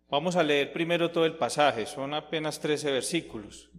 Vamos a leer primero todo el pasaje, son apenas 13 versículos.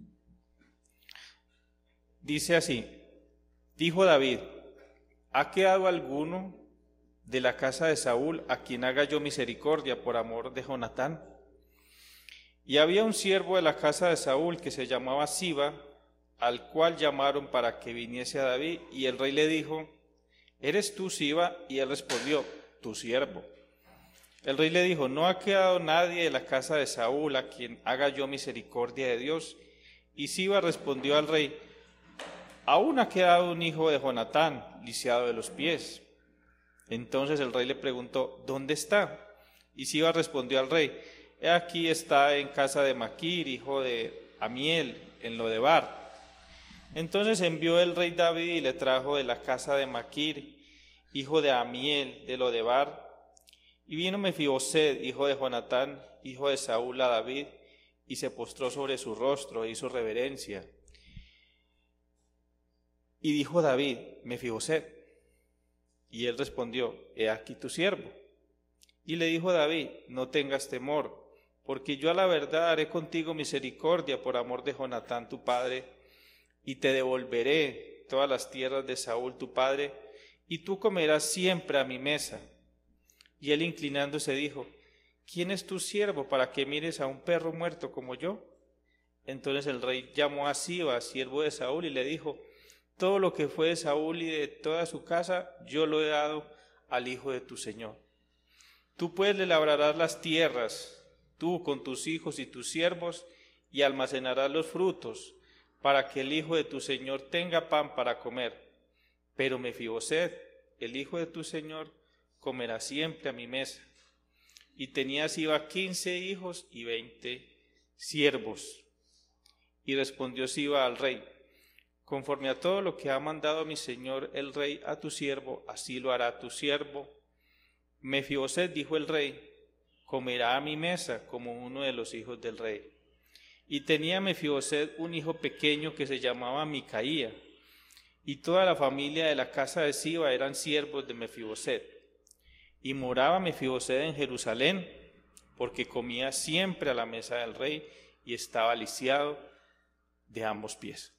Dice así: dijo David: ¿ha quedado alguno de la casa de Saúl a quien haga yo misericordia por amor de Jonatán? Y había un siervo de la casa de Saúl que se llamaba Siba, al cual llamaron para que viniese a David, y el rey le dijo: ¿eres tú, Siba? Y él respondió: tu siervo. El rey le dijo: no ha quedado nadie de la casa de Saúl a quien haga yo misericordia de Dios. Y Siba respondió al rey: aún ha quedado un hijo de Jonatán, lisiado de los pies. Entonces el rey le preguntó: ¿dónde está? Y Siba respondió al rey: he aquí está en casa de Maquir, hijo de Amiel, en Lodebar. Entonces envió el rey David y le trajo de la casa de Maquir, hijo de Amiel, de Lodebar. Y vino Mefiboset, hijo de Jonatán, hijo de Saúl, a David, y se postró sobre su rostro e hizo reverencia. Y dijo David: Mefiboset. Y él respondió: he aquí tu siervo. Y le dijo David: no tengas temor, porque yo a la verdad haré contigo misericordia por amor de Jonatán tu padre, y te devolveré todas las tierras de Saúl tu padre, y tú comerás siempre a mi mesa. Y él, inclinándose, dijo: ¿quién es tu siervo para que mires a un perro muerto como yo? Entonces el rey llamó a Siba, siervo de Saúl, y le dijo: todo lo que fue de Saúl y de toda su casa, yo lo he dado al hijo de tu señor. Tú pues le labrarás las tierras, tú con tus hijos y tus siervos, y almacenarás los frutos, para que el hijo de tu señor tenga pan para comer. Pero Mefiboset, el hijo de tu señor, comerá siempre a mi mesa. Y tenía Siba 15 hijos y 20 siervos. Y respondió Siba al rey: conforme a todo lo que ha mandado mi señor el rey a tu siervo, así lo hará tu siervo. Mefiboset, dijo el rey, comerá a mi mesa como uno de los hijos del rey. Y tenía Mefiboset un hijo pequeño que se llamaba Micaía, y toda la familia de la casa de Siba eran siervos de Mefiboset. Y moraba Mefiboset en Jerusalén, porque comía siempre a la mesa del rey y estaba lisiado de ambos pies.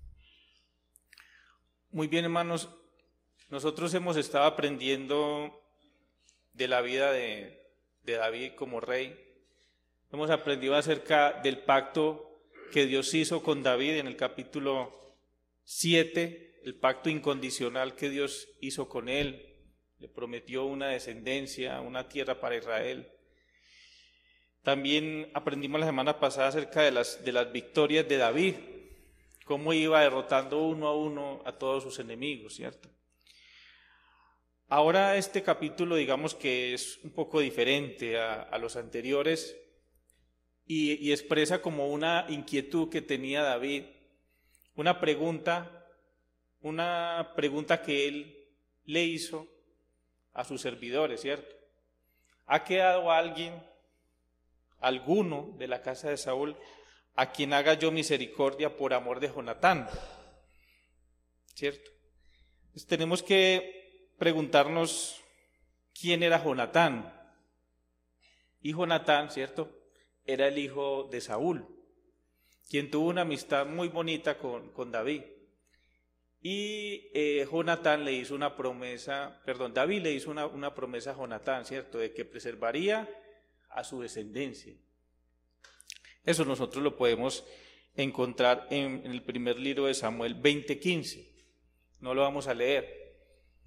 Muy bien, hermanos, nosotros hemos estado aprendiendo de la vida de David como rey. Hemos aprendido acerca del pacto que Dios hizo con David en el capítulo 7, el pacto incondicional que Dios hizo con él. Le prometió una descendencia, una tierra para Israel. También aprendimos la semana pasada acerca de las victorias de David, cómo iba derrotando uno a uno a todos sus enemigos, ¿cierto? Ahora este capítulo, digamos que es un poco diferente a los anteriores y expresa como una inquietud que tenía David, una pregunta que él le hizo a sus servidores, ¿cierto? ¿Ha quedado alguno de la casa de Saúl a quien haga yo misericordia por amor de Jonatán? ¿Cierto? Entonces tenemos que preguntarnos quién era Jonatán. Y Jonatán, ¿cierto?, era el hijo de Saúl, quien tuvo una amistad muy bonita con David. Y Jonatán le hizo una promesa, David le hizo una promesa a Jonatán, ¿cierto?, de que preservaría a su descendencia. Eso nosotros lo podemos encontrar en el primer libro de Samuel 20:15. No lo vamos a leer.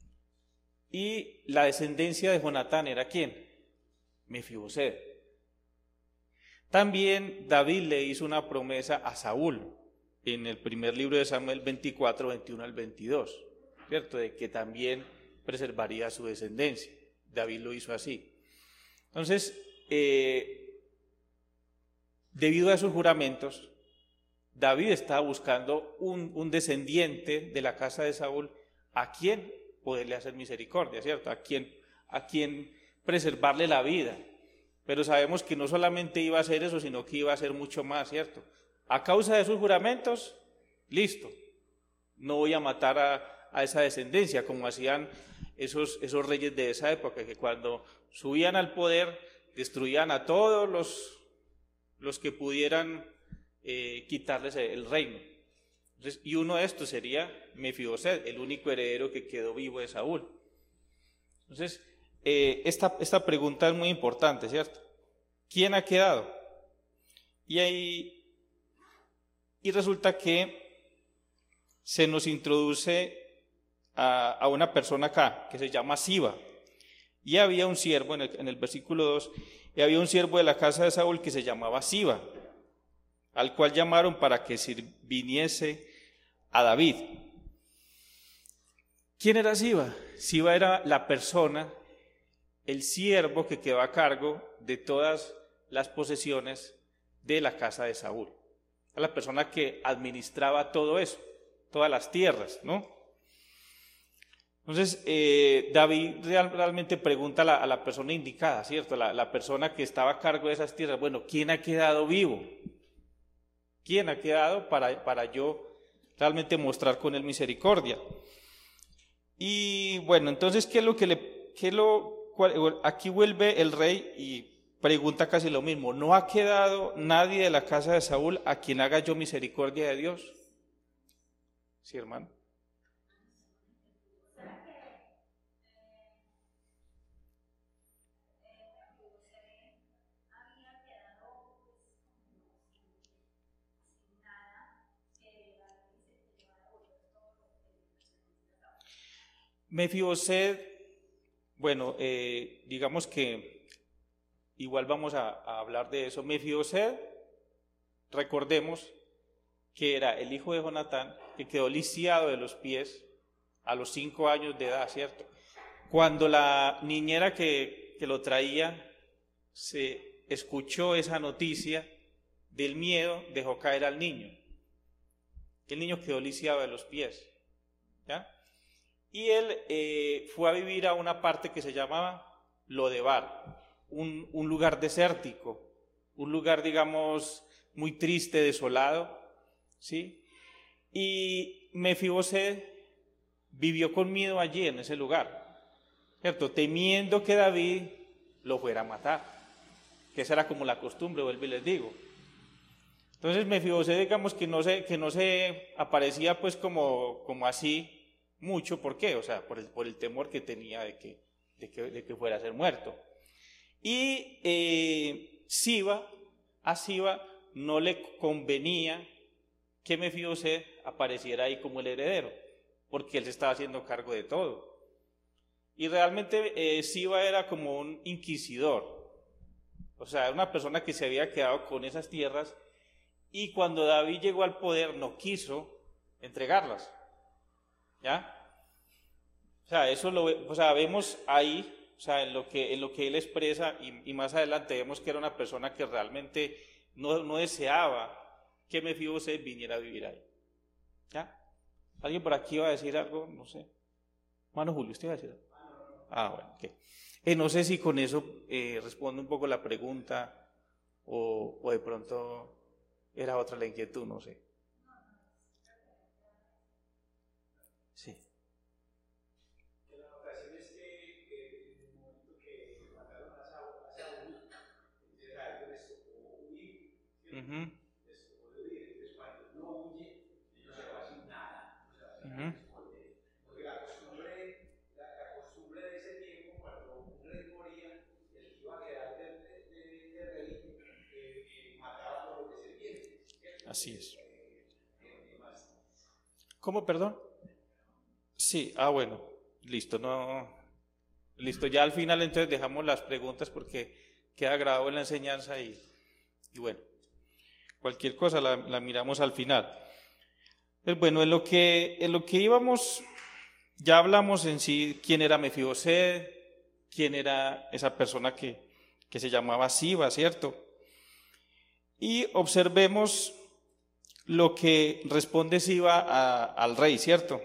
Y la descendencia de Jonatán era ¿quién? Mefiboset. También David le hizo una promesa a Saúl en el primer libro de Samuel 24, 21 al 22, ¿cierto?, de que también preservaría su descendencia. David lo hizo así. Entonces, debido a esos juramentos, David estaba buscando un descendiente de la casa de Saúl a quien poderle hacer misericordia, ¿cierto?, a quien preservarle la vida. Pero sabemos que no solamente iba a hacer eso, sino que iba a hacer mucho más, ¿cierto? A causa de sus juramentos, listo, no voy a matar a esa descendencia, como hacían esos reyes de esa época, que cuando subían al poder destruían a todos los que pudieran quitarles el reino. Entonces, y uno de estos sería Mefiboset, el único heredero que quedó vivo de Saúl. Entonces, esta pregunta es muy importante, ¿cierto? ¿Quién ha quedado? Y resulta que se nos introduce a una persona acá, que se llama Siba. Y había un siervo, en el versículo 2, y había un siervo de la casa de Saúl que se llamaba Siba, al cual llamaron para que viniese a David. ¿Quién era Siba? Siba era la persona, el siervo que quedó a cargo de todas las posesiones de la casa de Saúl. Era la persona que administraba todo eso, todas las tierras, ¿no? Entonces, David realmente pregunta a la persona indicada, ¿cierto? La persona que estaba a cargo de esas tierras. Bueno, ¿quién ha quedado vivo? ¿Quién ha quedado para yo realmente mostrar con él misericordia? Y bueno, entonces, aquí vuelve el rey y pregunta casi lo mismo. ¿No ha quedado nadie de la casa de Saúl a quien haga yo misericordia de Dios? Sí, hermano. Mefiboset, bueno, digamos que igual vamos a hablar de eso. Mefiboset, recordemos que era el hijo de Jonatán, que quedó lisiado de los pies a los 5 años de edad, ¿cierto? Cuando la niñera que lo traía se escuchó esa noticia del miedo, dejó caer al niño. El niño quedó lisiado de los pies, ¿ya? Y él fue a vivir a una parte que se llamaba Lodebar, un lugar desértico, un lugar, digamos, muy triste, desolado, ¿sí? Y Mefiboset vivió con miedo allí en ese lugar, ¿cierto? Temiendo que David lo fuera a matar, que esa era como la costumbre, vuelvo y les digo. Entonces Mefiboset, digamos que no se aparecía pues como así mucho. ¿Por qué? O sea, por el temor que tenía de que fuera a ser muerto. Y a Siba no le convenía que Mefiboset apareciera ahí como el heredero, porque él se estaba haciendo cargo de todo. Y realmente Siba era como un inquisidor, o sea, una persona que se había quedado con esas tierras, y cuando David llegó al poder no quiso entregarlas, ¿ya? O sea, eso vemos ahí, o sea, en lo que él expresa, y más adelante vemos que era una persona que realmente no deseaba que Mefiboset viniera a vivir ahí, ¿ya? ¿Alguien por aquí va a decir algo? No sé. Mano Julio, ¿usted va a decir algo? Ah, bueno, ok. No sé si con eso responde un poco la pregunta, o de pronto era otra la inquietud, no sé. Sí. La notación es que en el momento que mataron a Saúl, entonces a ellos les tocó huir, ¿cierto? Les tocó huir. Entonces cuando uno huye, ellos se van sin nada, o sea, se van a esconder. Porque la costumbre de ese tiempo, cuando un rey moría, el que iba a quedar de rey mataba por lo que se viene. Así es. ¿Cómo, perdón? Sí, bueno, listo, listo, ya al final entonces dejamos las preguntas porque queda grabado en la enseñanza y bueno, cualquier cosa la miramos al final. Pues bueno, en lo que íbamos, ya hablamos en sí quién era Mefiboset, quién era esa persona que se llamaba Siba, ¿cierto? Y observemos lo que responde Siba al rey, ¿cierto?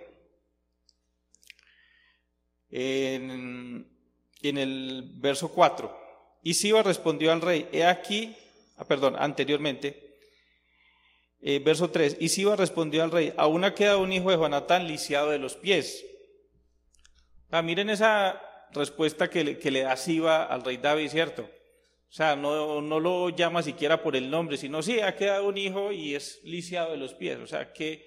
En el verso 4. Y Siba respondió al rey, anteriormente, verso 3. Y Siba respondió al rey, aún ha quedado un hijo de Jonatán lisiado de los pies. Miren esa respuesta que le da Siba al rey David, ¿cierto? O O sea, no lo llama siquiera por el nombre, sino sí, ha quedado un hijo y es lisiado de los pies. O sea, qué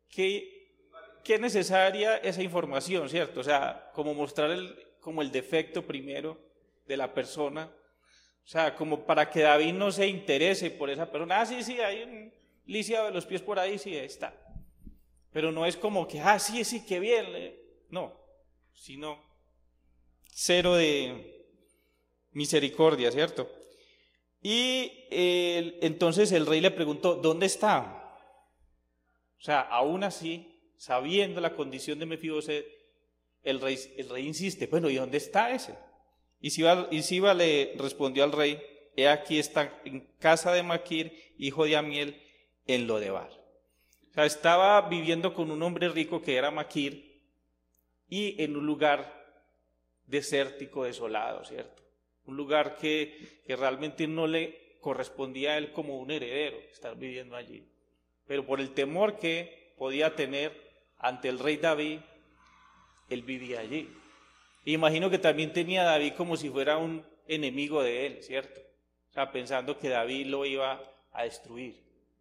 necesaria esa información, ¿cierto? O sea, como mostrar como el defecto primero de la persona. O sea, como para que David no se interese por esa persona. Ah, sí, hay un lisiado de los pies por ahí, sí, está. Pero no es como que, sí, qué bien. No, sino cero de misericordia, ¿cierto? Y entonces el rey le preguntó, ¿dónde está? O sea, aún así, sabiendo la condición de Mefiboset, el rey insiste, bueno, ¿y dónde está ese? Y Siba le respondió al rey, he aquí está en casa de Maquir, hijo de Amiel, en Lodebar. O sea, estaba viviendo con un hombre rico que era Maquir y en un lugar desértico, desolado, ¿cierto? Un lugar que realmente no le correspondía a él como un heredero, estar viviendo allí. Pero por el temor que podía tener ante el rey David, él vivía allí. Imagino que también tenía a David como si fuera un enemigo de él, ¿cierto? O sea, pensando que David lo iba a destruir.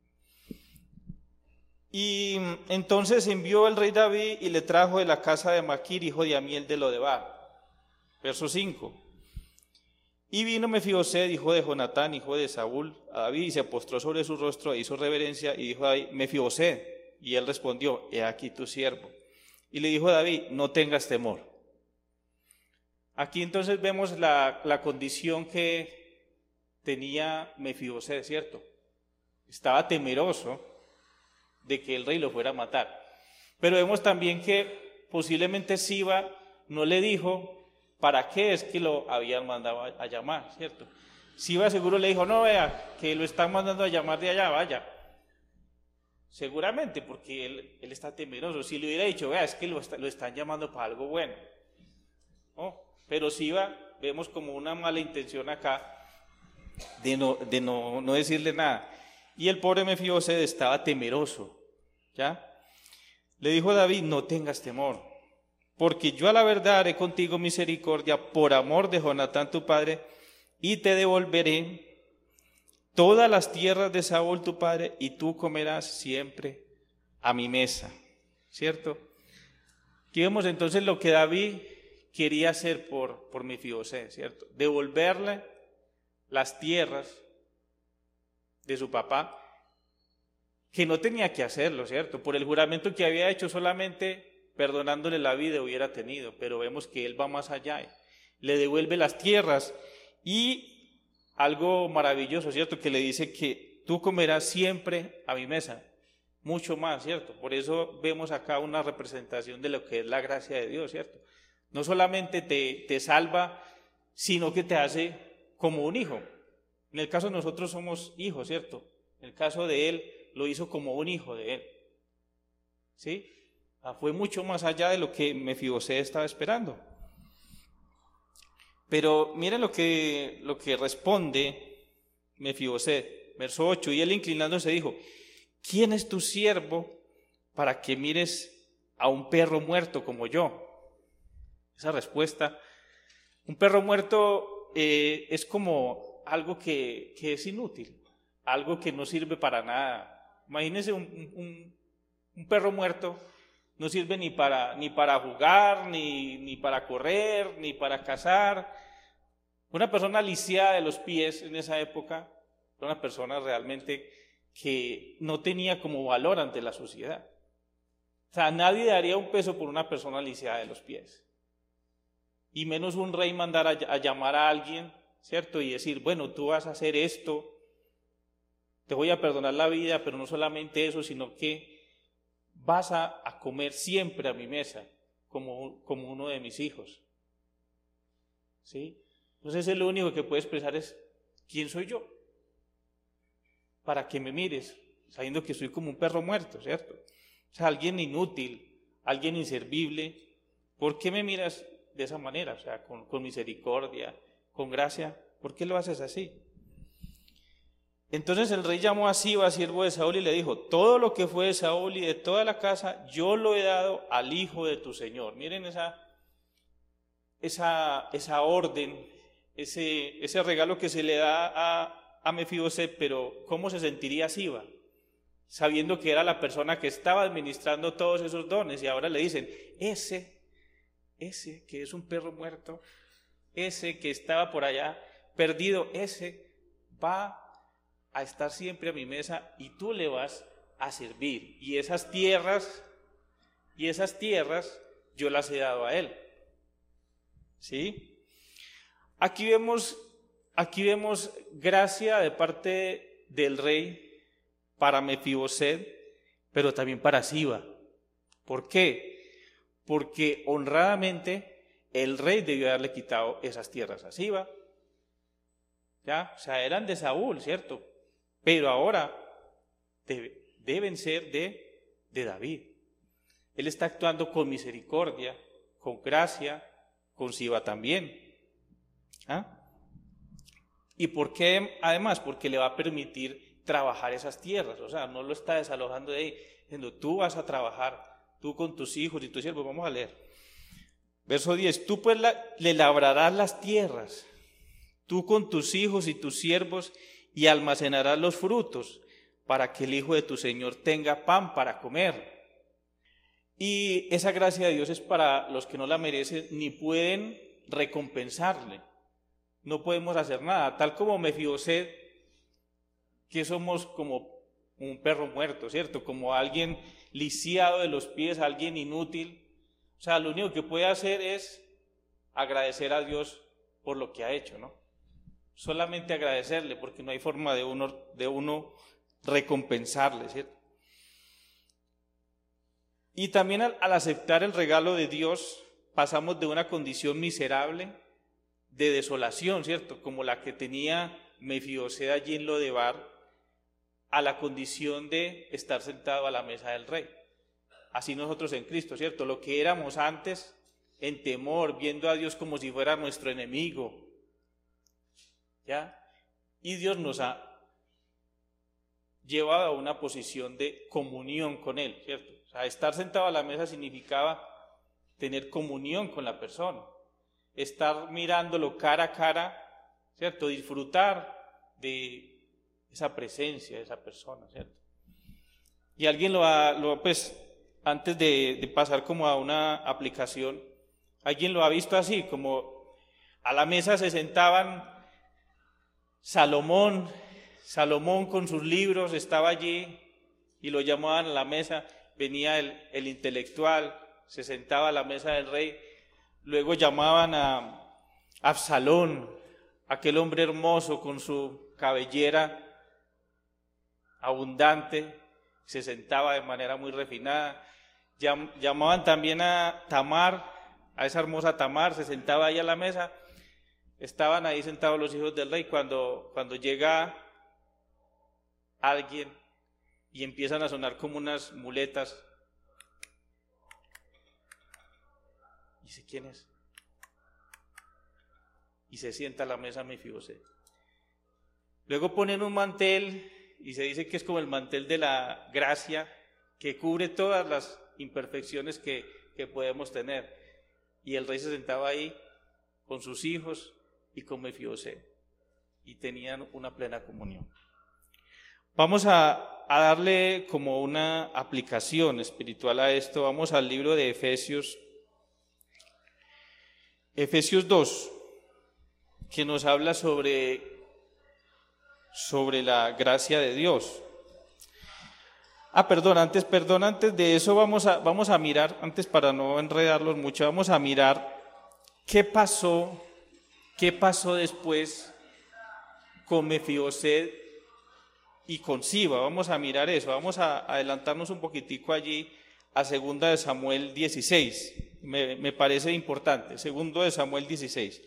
Y entonces envió el rey David y le trajo de la casa de Maquir, hijo de Amiel de Lodebar. Verso 5. Y vino Mefiboset, hijo de Jonatán, hijo de Saúl, a David, y se postró sobre su rostro e hizo reverencia, y dijo a David, Mefiboset. Y él respondió, he aquí tu siervo. Y le dijo a David, no tengas temor. Aquí entonces vemos la condición que tenía Mefiboset, ¿cierto? Estaba temeroso de que el rey lo fuera a matar. Pero vemos también que posiblemente Siba no le dijo para qué es que lo habían mandado a llamar, ¿cierto? Siba seguro le dijo, no, vea, que lo están mandando a llamar de allá, vaya. Seguramente, porque él está temeroso. Si le hubiera dicho, vea, es que lo están llamando para algo bueno. ¿No? Pero Siba, vemos como una mala intención acá de no decirle nada. Y el pobre Mefiboset estaba temeroso, ¿ya? Le dijo a David, no tengas temor, porque yo a la verdad haré contigo misericordia por amor de Jonatán tu padre, y te devolveré todas las tierras de Saúl tu padre, y tú comerás siempre a mi mesa, ¿cierto? Aquí vemos entonces lo que David quería hacer por Mefiboset, ¿cierto? Devolverle las tierras de su papá, que no tenía que hacerlo, ¿cierto? Por el juramento que había hecho, solamente perdonándole la vida hubiera tenido, pero vemos que él va más allá, le devuelve las tierras y algo maravilloso, ¿cierto? Que le dice que tú comerás siempre a mi mesa, mucho más, ¿cierto? Por eso vemos acá una representación de lo que es la gracia de Dios, ¿cierto? No solamente te salva, sino que te hace como un hijo. En el caso de nosotros somos hijos, ¿cierto? En el caso de él, lo hizo como un hijo de él. ¿Sí? Fue mucho más allá de lo que Mefiboset estaba esperando. Pero miren lo que responde Mefiboset, verso 8, y él inclinándose dijo, ¿quién es tu siervo para que mires a un perro muerto como yo? Esa respuesta, un perro muerto es como algo que es inútil, algo que no sirve para nada. Imagínense un perro muerto, no sirve ni para jugar, ni para correr, ni para cazar. Una persona lisiada de los pies en esa época era una persona realmente que no tenía como valor ante la sociedad. O sea, nadie daría un peso por una persona lisiada de los pies. Y menos un rey mandar a llamar a alguien, ¿cierto? Y decir, bueno, tú vas a hacer esto, te voy a perdonar la vida, pero no solamente eso, sino que vas a comer siempre a mi mesa, como uno de mis hijos. ¿Sí? Entonces lo único que puede expresar es, ¿quién soy yo? Para que me mires, sabiendo que soy como un perro muerto, ¿cierto? O sea, alguien inútil, alguien inservible. ¿Por qué me miras de esa manera? O sea, con misericordia, con gracia. ¿Por qué lo haces así? Entonces el rey llamó a Siba, siervo de Saúl, y le dijo, todo lo que fue de Saúl y de toda la casa, yo lo he dado al hijo de tu señor. Miren esa orden ese regalo que se le da a Mefiboset, pero ¿cómo se sentiría Siba? Sabiendo que era la persona que estaba administrando todos esos dones, y ahora le dicen, ese que es un perro muerto, ese que estaba por allá perdido, ese va a estar siempre a mi mesa y tú le vas a servir. Y esas tierras yo las he dado a él. ¿Sí? Aquí vemos gracia de parte del rey para Mefiboset, pero también para Siba. ¿Por qué? Porque honradamente el rey debió haberle quitado esas tierras a Siba. ¿Ya? O sea, eran de Saúl, ¿cierto? Pero ahora deben ser de David. Él está actuando con misericordia, con gracia, con Siba también. ¿Ah? ¿Y por qué? Además, porque le va a permitir trabajar esas tierras. O sea, no lo está desalojando de ahí, diciendo, tú vas a trabajar, tú con tus hijos y tus siervos. Vamos a leer. Verso 10, tú pues le labrarás las tierras, tú con tus hijos y tus siervos, y almacenarás los frutos, para que el hijo de tu Señor tenga pan para comer. Y esa gracia de Dios es para los que no la merecen ni pueden recompensarle. No podemos hacer nada, tal como Mefiboset, que somos como un perro muerto, ¿cierto? Como alguien lisiado de los pies, alguien inútil. O sea, lo único que puede hacer es agradecer a Dios por lo que ha hecho, ¿no? Solamente agradecerle, porque no hay forma de uno recompensarle, ¿cierto? Y también al aceptar el regalo de Dios, pasamos de una condición miserable, de desolación, ¿cierto? Como la que tenía Mefiboset allí en Lodebar, a la condición de estar sentado a la mesa del rey. Así nosotros en Cristo, ¿cierto? Lo que éramos antes, en temor, viendo a Dios como si fuera nuestro enemigo, ¿ya? Y Dios nos ha llevado a una posición de comunión con Él, ¿cierto? O sea, estar sentado a la mesa significaba tener comunión con la persona, estar mirándolo cara a cara, ¿cierto? Disfrutar de esa presencia de esa persona, ¿cierto? Y alguien pues, antes de pasar como a una aplicación, alguien lo ha visto así, como a la mesa se sentaban Salomón con sus libros estaba allí y lo llamaban a la mesa, venía el intelectual, se sentaba a la mesa del rey, luego llamaban a Absalón, aquel hombre hermoso con su cabellera abundante, se sentaba de manera muy refinada, llamaban también a Tamar, a esa hermosa Tamar, se sentaba ahí a la mesa, estaban ahí sentados los hijos del rey cuando llega alguien y empiezan a sonar como unas muletas. Dice, ¿quién es? Y se sienta a la mesa Mefiboset. Luego ponen un mantel y se dice que es como el mantel de la gracia que cubre todas las imperfecciones que podemos tener. Y el rey se sentaba ahí con sus hijos y con Mefiboset y tenían una plena comunión. Vamos a darle como una aplicación espiritual a esto. Vamos al libro de Efesios 2, que nos habla sobre la gracia de Dios. Antes de eso vamos a mirar, antes para no enredarlos mucho, vamos a mirar qué pasó después con Mefiboset y con Siba. Vamos a mirar eso, vamos a adelantarnos un poquitico allí a 2 de Samuel 16, me parece importante, 2 de Samuel 16.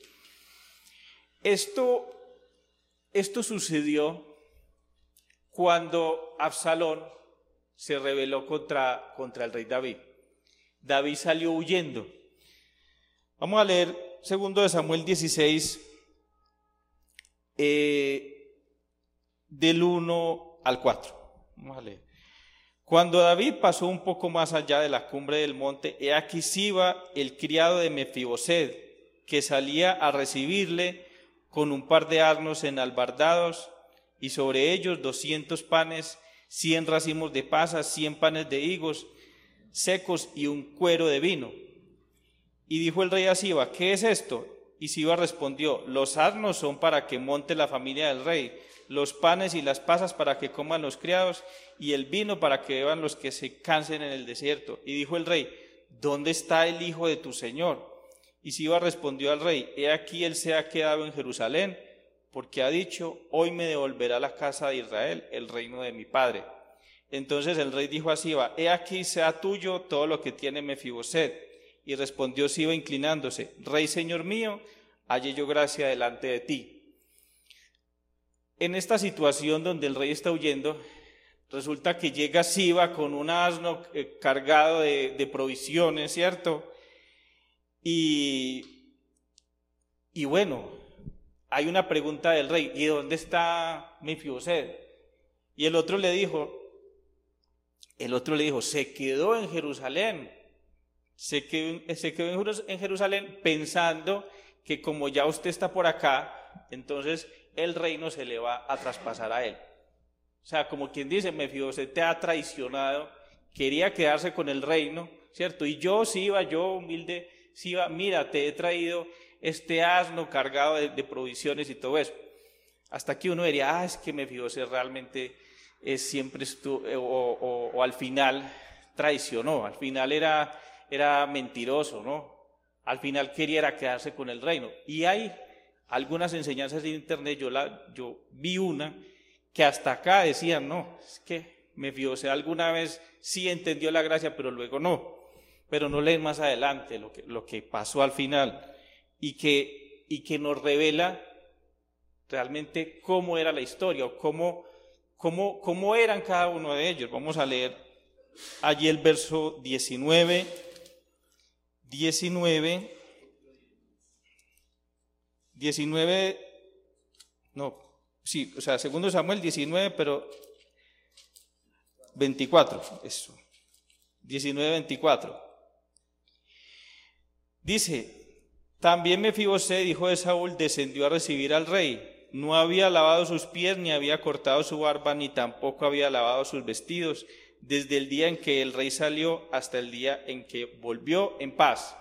Esto sucedió cuando Absalón se rebeló contra el rey David. David salió huyendo. Vamos a leer 2 de Samuel 16, del 1 al 4. Vamos a leer. Cuando David pasó un poco más allá de la cumbre del monte, he aquí Siba, el criado de Mefiboset, que salía a recibirle, con un par de asnos enalbardados, y sobre ellos 200 panes, 100 racimos de pasas, 100 panes de higos secos y un cuero de vino. Y dijo el rey a Siba: ¿qué es esto? Y Siba respondió: los asnos son para que monte la familia del rey, los panes y las pasas para que coman los criados, y el vino para que beban los que se cansen en el desierto. Y dijo el rey: ¿dónde está el hijo de tu señor? Y Siba respondió al rey: he aquí él se ha quedado en Jerusalén, porque ha dicho: hoy me devolverá la casa de Israel el reino de mi padre. Entonces el rey dijo a Siba: he aquí sea tuyo todo lo que tiene Mefiboset. Y respondió Siba inclinándose: Rey, señor mío, hallé yo gracia delante de ti. En esta situación donde el rey está huyendo, resulta que llega Siba con un asno cargado de provisiones, ¿cierto? Y bueno, hay una pregunta del rey: ¿y dónde está Mefiboset? Y el otro le dijo, se quedó en Jerusalén. Se quedó en Jerusalén pensando que como ya usted está por acá, entonces el reino se le va a traspasar a él. O sea, como quien dice, Mefiboset te ha traicionado, quería quedarse con el reino, ¿cierto? Y yo, Siba, yo humilde Siba, mira, te he traído este asno cargado de provisiones y todo eso. Hasta aquí uno diría: es que Mefiboset realmente siempre estuvo, o al final traicionó, al final era mentiroso, ¿no? Al final quería quedarse con el reino. Y hay algunas enseñanzas en internet, yo vi una que hasta acá decían: no, es que Mefiboset alguna vez sí entendió la gracia, pero luego no. Pero no leen más adelante lo que pasó al final, y que nos revela realmente cómo era la historia, o cómo eran cada uno de ellos. Vamos a leer allí el verso 19, segundo Samuel 19, pero 24, eso, 19, 24. Dice: también Mefiboset, hijo de Saúl, descendió a recibir al rey. No había lavado sus pies, ni había cortado su barba, ni tampoco había lavado sus vestidos, desde el día en que el rey salió hasta el día en que volvió en paz.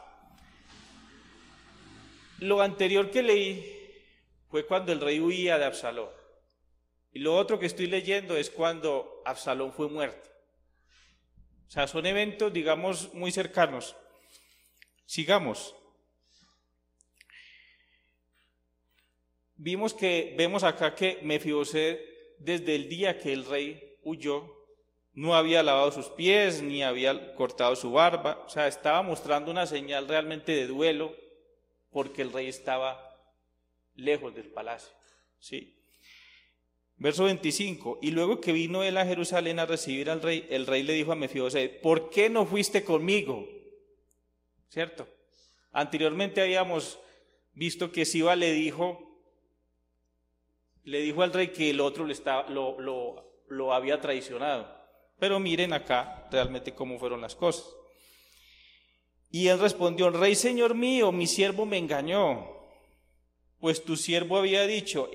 Lo anterior que leí fue cuando el rey huía de Absalón. Y lo otro que estoy leyendo es cuando Absalón fue muerto. O sea, son eventos, digamos, muy cercanos. Sigamos. Vemos acá que Mefiboset, desde el día que el rey huyó, no había lavado sus pies, ni había cortado su barba. O sea, estaba mostrando una señal realmente de duelo, porque el rey estaba lejos del palacio, ¿sí? Verso 25: y luego que vino él a Jerusalén a recibir al rey, el rey le dijo a Mefiboset: ¿por qué no fuiste conmigo? ¿Cierto? Anteriormente habíamos visto que Siba le dijo al rey que el otro lo había traicionado. Pero miren acá realmente cómo fueron las cosas. Y él respondió: Rey, señor mío, mi siervo me engañó, pues tu siervo había dicho: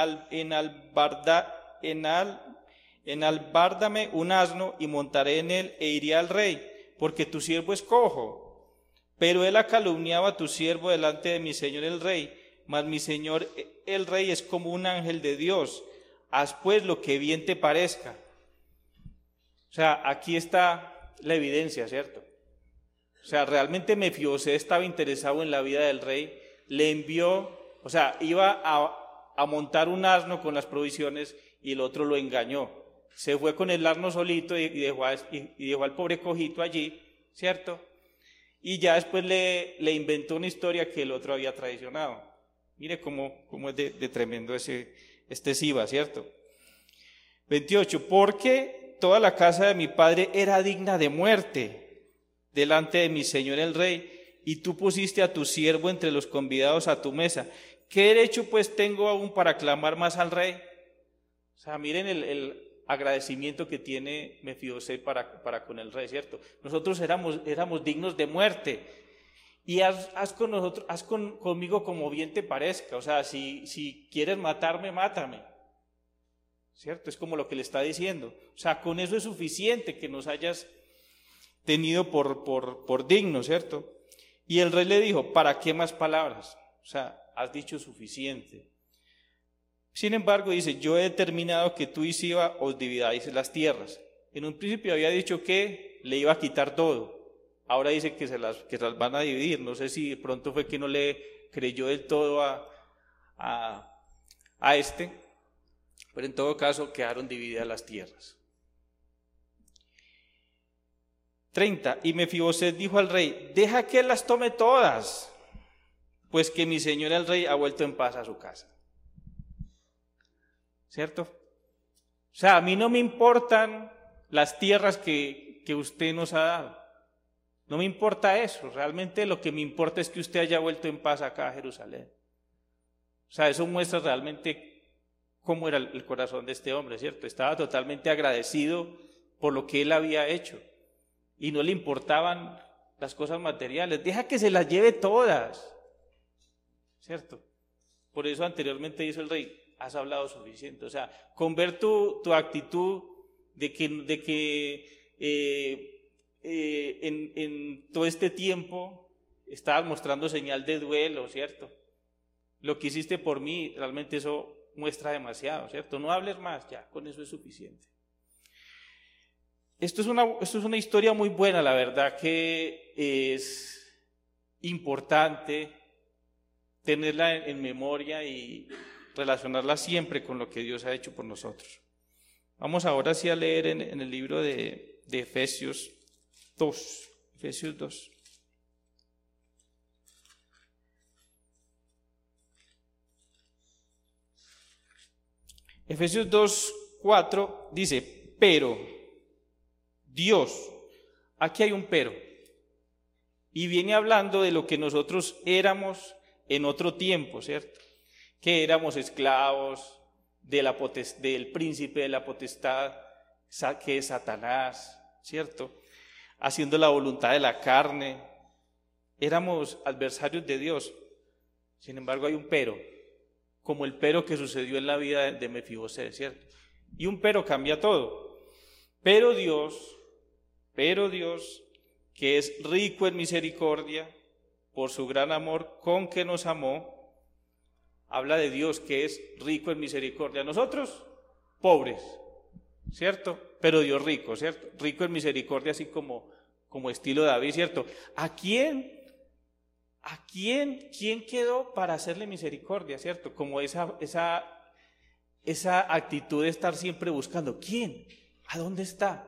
enalbárdame un asno y montaré en él e iré al rey, porque tu siervo es cojo. Pero él ha calumniado a tu siervo delante de mi señor el rey, mas mi señor el rey es como un ángel de Dios. Haz pues lo que bien te parezca. O sea, aquí está la evidencia, ¿cierto? O sea, realmente Mefiboset estaba interesado en la vida del rey, le envió, o sea, iba a montar un asno con las provisiones y el otro lo engañó. Se fue con el asno solito y dejó al pobre cojito allí, ¿cierto? Y ya después le inventó una historia que el otro había traicionado. Mire cómo es de tremendo este Siba, ¿cierto? 28, porque toda la casa de mi padre era digna de muerte delante de mi señor el rey, y tú pusiste a tu siervo entre los convidados a tu mesa. ¿Qué derecho pues tengo aún para clamar más al rey? O sea, miren el agradecimiento que tiene Mefiboset para con el rey, ¿cierto? Nosotros éramos dignos de muerte, y haz con nosotros, conmigo como bien te parezca. O sea, si quieres matarme, mátame. ¿Cierto? Es como lo que le está diciendo. O sea, con eso es suficiente que nos hayas tenido por digno, ¿cierto? Y el rey le dijo, ¿para qué más palabras? O sea, has dicho suficiente. Sin embargo, dice, yo he determinado que tú y Siba os dividáis las tierras. En un principio había dicho que le iba a quitar todo. Ahora dice que se las van a dividir. No sé si de pronto fue que no le creyó del todo a este, pero en todo caso quedaron divididas las tierras. 30. Y Mefiboset dijo al rey, deja que él las tome todas, pues que mi señor el rey ha vuelto en paz a su casa. ¿Cierto? O sea, a mí no me importan las tierras que usted nos ha dado. No me importa eso. Realmente lo que me importa es que usted haya vuelto en paz acá a Jerusalén. O sea, eso muestra realmente cómo era el corazón de este hombre, ¿cierto? Estaba totalmente agradecido por lo que él había hecho. Y no le importaban las cosas materiales. Deja que se las lleve todas. ¿Cierto? Por eso anteriormente dijo el rey, has hablado suficiente. O sea, con ver tu actitud de que en todo este tiempo estabas mostrando señal de duelo, ¿cierto? Lo que hiciste por mí, realmente eso muestra demasiado, ¿cierto? No hables más, ya, con eso es suficiente. Esto es una historia muy buena, la verdad que es importante tenerla en memoria y relacionarla siempre con lo que Dios ha hecho por nosotros. Vamos ahora sí a leer en el libro de Efesios 2. Efesios 2. Efesios 2:4 dice, pero Dios, aquí hay un pero, y viene hablando de lo que nosotros éramos en otro tiempo, ¿cierto? Que éramos esclavos del príncipe de la potestad, que es Satanás, ¿cierto? Haciendo la voluntad de la carne, éramos adversarios de Dios. Sin embargo, hay un pero, como el pero que sucedió en la vida de Mefiboset, ¿cierto? Y un pero cambia todo. Pero Dios, que es rico en misericordia, por su gran amor con que nos amó, habla de Dios que es rico en misericordia. Nosotros, pobres, ¿cierto? Pero Dios rico, ¿cierto? Rico en misericordia, así como estilo David, ¿cierto? ¿Quién quedó para hacerle misericordia, ¿cierto? Como esa actitud de estar siempre buscando. ¿Quién? ¿A dónde está?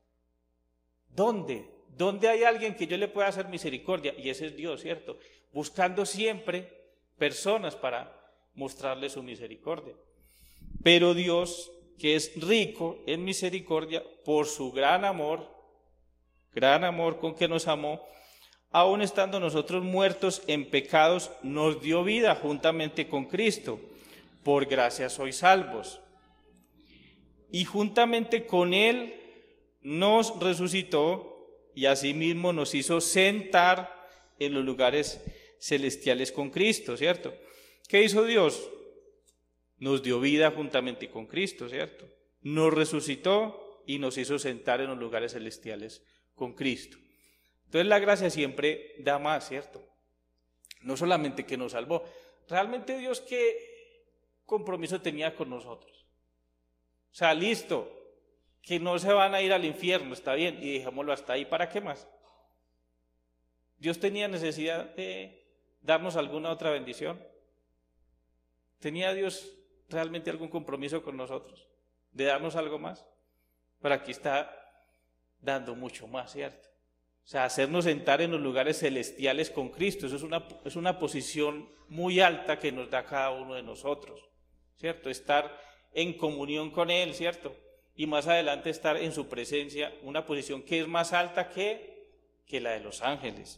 ¿Dónde hay alguien que yo le pueda hacer misericordia? Y ese es Dios, ¿cierto? Buscando siempre personas para mostrarle su misericordia. Pero Dios, que es rico en misericordia, por su gran amor con que nos amó, aun estando nosotros muertos en pecados, nos dio vida juntamente con Cristo. Por gracia sois salvos. Y juntamente con Él nos resucitó y asimismo nos hizo sentar en los lugares celestiales con Cristo, ¿cierto? ¿Qué hizo Dios? Nos dio vida juntamente con Cristo, ¿cierto? Nos resucitó y nos hizo sentar en los lugares celestiales con Cristo. Entonces la gracia siempre da más, ¿cierto? No solamente que nos salvó, realmente Dios qué compromiso tenía con nosotros. O sea, listo, que no se van a ir al infierno, está bien, y dejémoslo hasta ahí, ¿para qué más? Dios tenía necesidad de darnos alguna otra bendición. ¿Tenía Dios realmente algún compromiso con nosotros? ¿De darnos algo más? Pero aquí está dando mucho más, ¿cierto? O sea, hacernos sentar en los lugares celestiales con Cristo, eso es una posición muy alta que nos da cada uno de nosotros, ¿cierto? Estar en comunión con Él, ¿cierto? Y más adelante estar en su presencia, una posición que es más alta que la de los ángeles.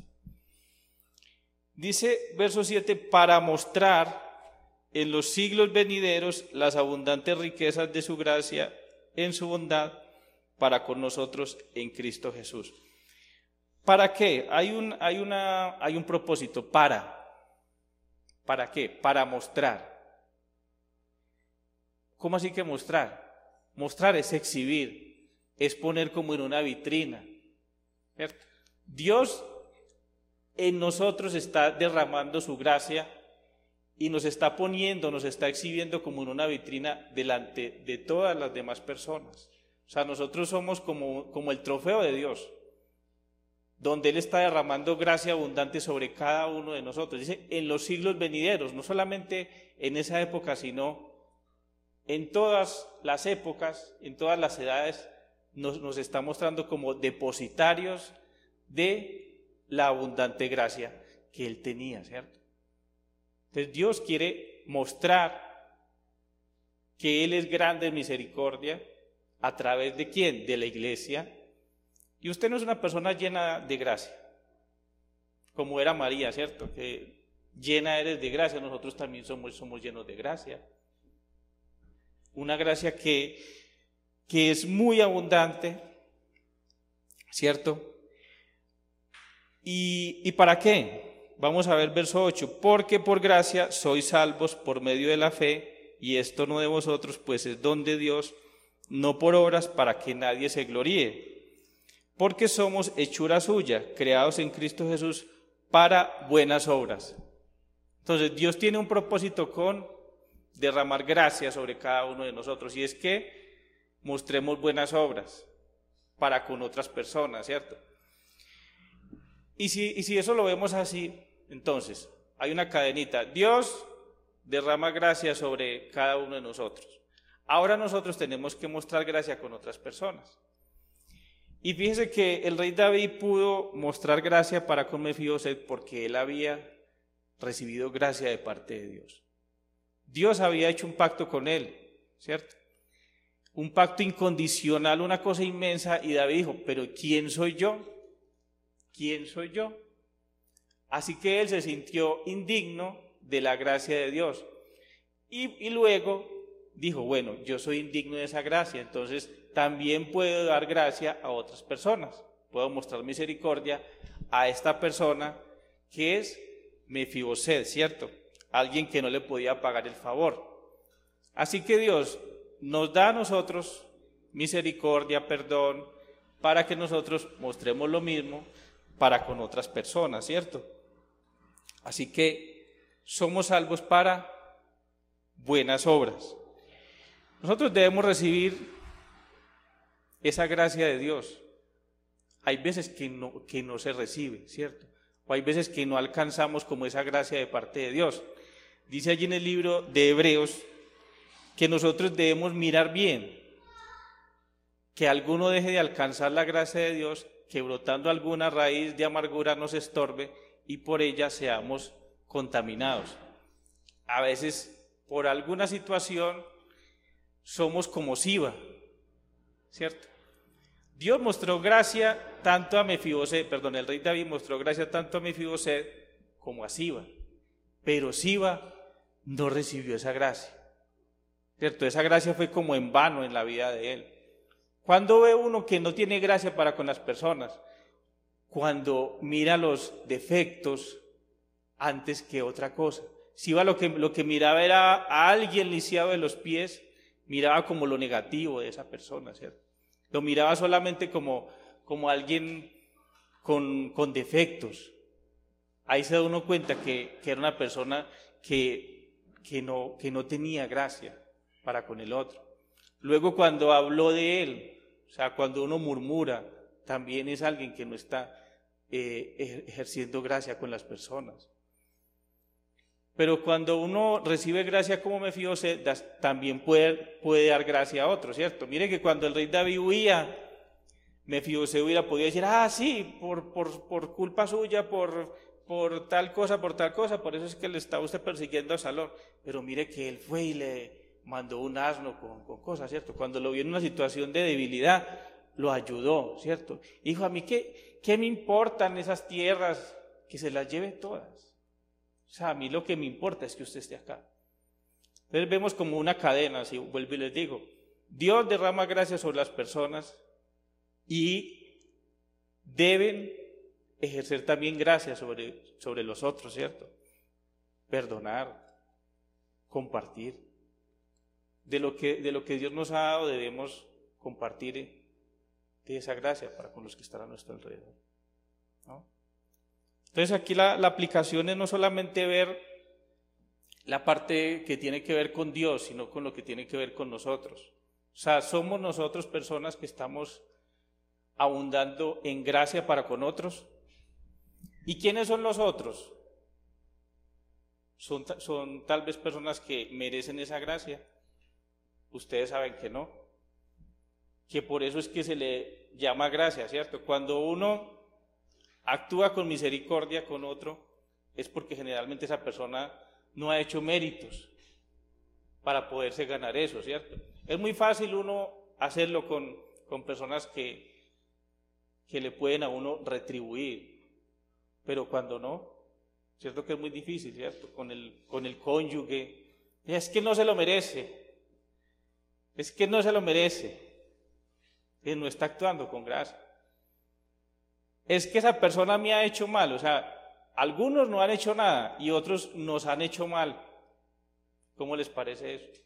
Dice verso 7, para mostrar en los siglos venideros las abundantes riquezas de su gracia en su bondad para con nosotros en Cristo Jesús. ¿Para qué? Hay un propósito. ¿Para qué? Para mostrar. ¿Cómo así que mostrar? Mostrar es exhibir, es poner como en una vitrina, ¿cierto? Dios en nosotros está derramando su gracia y nos está poniendo, nos está exhibiendo como en una vitrina delante de todas las demás personas. O sea, nosotros somos como el trofeo de Dios, donde Él está derramando gracia abundante sobre cada uno de nosotros. Dice, en los siglos venideros, no solamente en esa época, sino en todas las épocas, en todas las edades, nos está mostrando como depositarios de la abundante gracia que Él tenía, ¿cierto? Entonces Dios quiere mostrar que Él es grande en misericordia, ¿a través de quién? De la iglesia. Y usted no es una persona llena de gracia, como era María, ¿cierto? Que llena eres de gracia, nosotros también somos llenos de gracia. Una gracia que es muy abundante, ¿cierto? ¿Y para qué? Vamos a ver verso 8. Porque por gracia sois salvos por medio de la fe, y esto no de vosotros, pues es don de Dios, no por obras, para que nadie se gloríe. Porque somos hechura suya, creados en Cristo Jesús para buenas obras. Entonces Dios tiene un propósito con derramar gracia sobre cada uno de nosotros, y es que mostremos buenas obras para con otras personas, ¿cierto? Y si eso lo vemos así, entonces hay una cadenita. Dios derrama gracia sobre cada uno de nosotros. Ahora nosotros tenemos que mostrar gracia con otras personas. Y fíjese que el rey David pudo mostrar gracia para con Mefiboset porque él había recibido gracia de parte de Dios. Dios había hecho un pacto con él, ¿cierto? Un pacto incondicional, una cosa inmensa, y David dijo, pero ¿quién soy yo? ¿Quién soy yo? Así que él se sintió indigno de la gracia de Dios. Y luego dijo, bueno, yo soy indigno de esa gracia, entonces también puedo dar gracia a otras personas. Puedo mostrar misericordia a esta persona que es Mefiboset, ¿cierto? Alguien que no le podía pagar el favor. Así que Dios nos da a nosotros misericordia, perdón, para que nosotros mostremos lo mismo para con otras personas, ¿cierto? Así que somos salvos para buenas obras. Nosotros debemos recibir esa gracia de Dios. Hay veces que no se recibe, ¿cierto? O hay veces que no alcanzamos como esa gracia de parte de Dios. Dice allí en el libro de Hebreos que nosotros debemos mirar bien, que alguno deje de alcanzar la gracia de Dios, que brotando alguna raíz de amargura nos estorbe y por ella seamos contaminados. A veces, por alguna situación, somos como Siba, ¿cierto? Dios mostró gracia tanto a Mefiboset, el rey David mostró gracia tanto a Mefiboset como a Siba, pero Siba no recibió esa gracia, ¿cierto? Esa gracia fue como en vano en la vida de él. ¿Cuándo ve uno que no tiene gracia para con las personas? Cuando mira los defectos antes que otra cosa. Siba lo que miraba era a alguien lisiado de los pies, miraba como lo negativo de esa persona, ¿cierto? Lo miraba solamente como alguien con defectos. Ahí se da uno cuenta que era una persona que no tenía gracia para con el otro. Luego cuando habló de él, o sea, cuando uno murmura, también es alguien que no está ejerciendo gracia con las personas. Pero cuando uno recibe gracia como Mefiboset, también puede dar gracia a otros, ¿cierto? Mire que cuando el rey David huía, Mefiboset hubiera podido decir, sí, por culpa suya, por tal cosa, por eso es que le estaba usted persiguiendo a Absalón. Pero mire que él fue y le mandó un asno con cosas, ¿cierto? Cuando lo vio en una situación de debilidad, lo ayudó, ¿cierto? Dijo, a mí, ¿qué me importan esas tierras? Que se las lleve todas. O sea, a mí lo que me importa es que usted esté acá. Entonces vemos como una cadena, así vuelvo y les digo, Dios derrama gracia sobre las personas y deben ejercer también gracia sobre los otros, ¿cierto? Perdonar, compartir. De lo que Dios nos ha dado debemos compartir de esa gracia para con los que están a nuestro alrededor, ¿no? Entonces aquí la aplicación es no solamente ver la parte que tiene que ver con Dios, sino con lo que tiene que ver con nosotros. O sea, somos nosotros personas que estamos abundando en gracia para con otros. ¿Y quiénes son los otros? Son tal vez personas que merecen esa gracia. Ustedes saben que no, que por eso es que se le llama gracia, ¿cierto? Cuando uno actúa con misericordia con otro, es porque generalmente esa persona no ha hecho méritos para poderse ganar eso, ¿cierto? Es muy fácil uno hacerlo con personas que le pueden a uno retribuir, pero cuando no, ¿cierto? Que es muy difícil, ¿cierto? Con el cónyuge, es que no se lo merece, es que no se lo merece, que no está actuando con gracia. Es que esa persona me ha hecho mal, o sea, algunos no han hecho nada y otros nos han hecho mal. ¿Cómo les parece eso?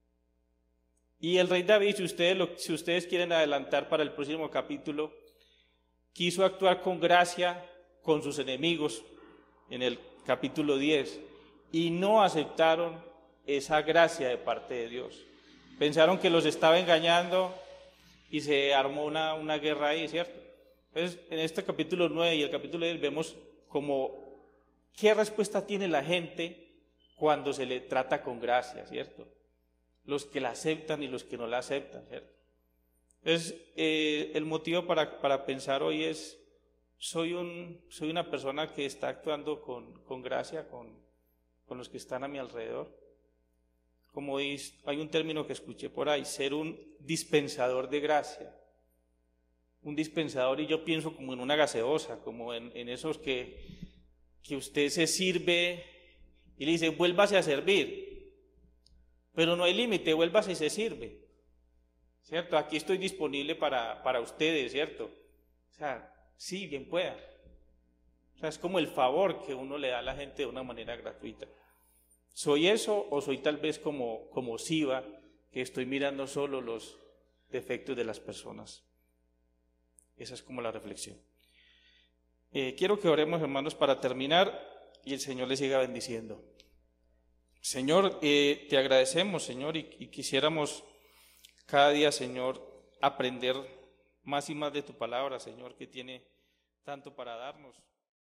Y el rey David, si ustedes quieren adelantar para el próximo capítulo, quiso actuar con gracia con sus enemigos en el capítulo 10 y no aceptaron esa gracia de parte de Dios. Pensaron que los estaba engañando y se armó una guerra ahí, ¿cierto? Entonces, en este capítulo 9 y el capítulo 10 vemos como qué respuesta tiene la gente cuando se le trata con gracia, ¿cierto? Los que la aceptan y los que no la aceptan, ¿cierto? Entonces, el motivo para pensar hoy es, soy una persona que está actuando con gracia con los que están a mi alrededor. Como hay un término que escuché por ahí, ser un dispensador de gracia. Un dispensador, y yo pienso como en una gaseosa, como en esos que usted se sirve y le dice, vuélvase a servir, pero no hay límite, vuélvase y se sirve, ¿cierto? Aquí estoy disponible para ustedes, ¿cierto? O sea, sí, bien pueda. O sea, es como el favor que uno le da a la gente de una manera gratuita. ¿Soy eso o soy tal vez como Siba, que estoy mirando solo los defectos de las personas? Esa es como la reflexión. Quiero que oremos, hermanos, para terminar y el Señor les siga bendiciendo. Señor, te agradecemos, Señor, y quisiéramos cada día, Señor, aprender más y más de tu palabra, Señor, que tiene tanto para darnos.